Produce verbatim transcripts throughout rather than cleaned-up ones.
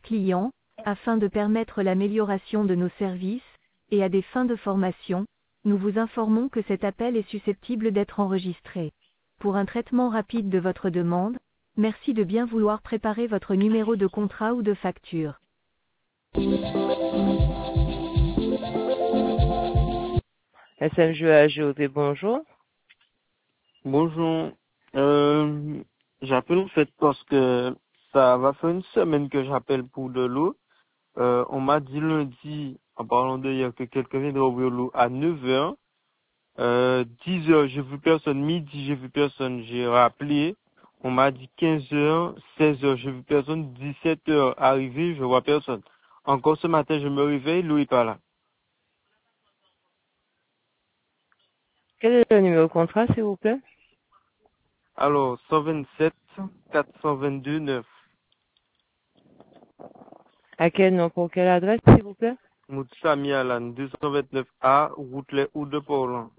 clients, afin de permettre l'amélioration de nos services, et à des fins de formation, nous vous informons que cet appel est susceptible d'être enregistré. Pour un traitement rapide de votre demande, merci de bien vouloir préparer votre numéro de contrat ou de facture. S M G A G O T, bonjour. Bonjour. Euh, j'appelle en fait parce que ça va faire une semaine que j'appelle pour de l'eau. Euh, on m'a dit lundi, en parlant de hier, que quelqu'un viendra ouvrir l'eau à neuf heures. Euh, dix heures, j'ai vu personne. Midi, j'ai vu personne. J'ai rappelé. On m'a dit quinze heures, seize heures, j'ai vu personne. dix-sept heures, arrivé, je vois personne. Encore ce matin, je me réveille, l'eau est pas là. Quel est le numéro de contrat, s'il vous plaît? Alors, cent vingt-sept, quatre cent vingt-deux, neuf. À quel nom, pour quelle adresse, s'il vous plaît? Moutsami Alan, deux cent vingt-neuf A, route les Hauts de Portland.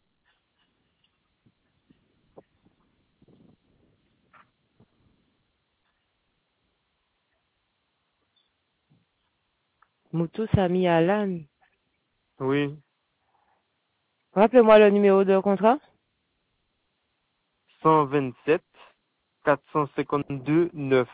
Moutou Sami Alan. Oui, Rappelez-moi le numéro de contrat. cent vingt-sept, quatre cent cinquante-deux, neuf.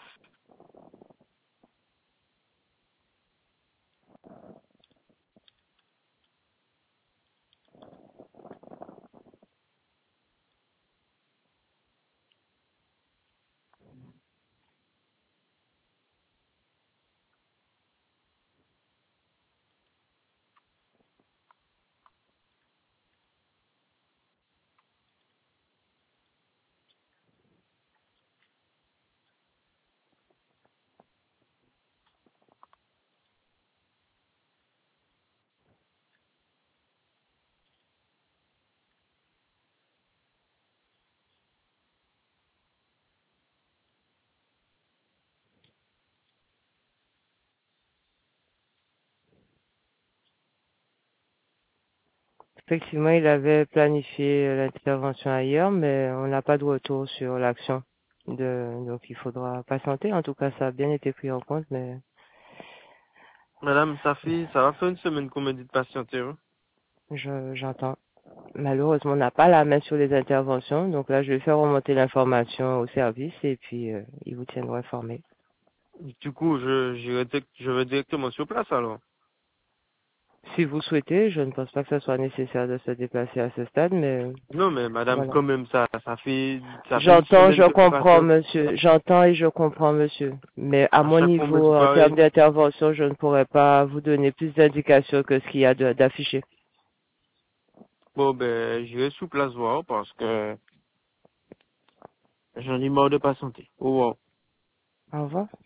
Effectivement, il avait planifié l'intervention ailleurs, mais on n'a pas de retour sur l'action. De, donc il faudra patienter. En tout cas, ça a bien été pris en compte, mais Madame, ça fait, ça va faire une semaine qu'on me dit de patienter, hein. je, j'entends. Malheureusement, on n'a pas la main sur les interventions, donc là, je vais faire remonter l'information au service et puis euh, ils vous tiendront informés. Du coup, je, j'irai direct- je vais directement sur place, alors. Si vous souhaitez, je ne pense pas que ce soit nécessaire de se déplacer à ce stade, mais Non, mais madame, voilà. quand même, ça, ça fait, ça fait une J'entends, semaine je que je comprends, patiente. monsieur. J'entends et je comprends, monsieur. Mais à À mon chaque fois, on me niveau, dit en termes pareil. d'intervention, je ne pourrais pas vous donner plus d'indications que ce qu'il y a de- d'affiché. Bon, ben, j'irai sur place voir parce que j'en ai marre de patienter. Au revoir. Au revoir.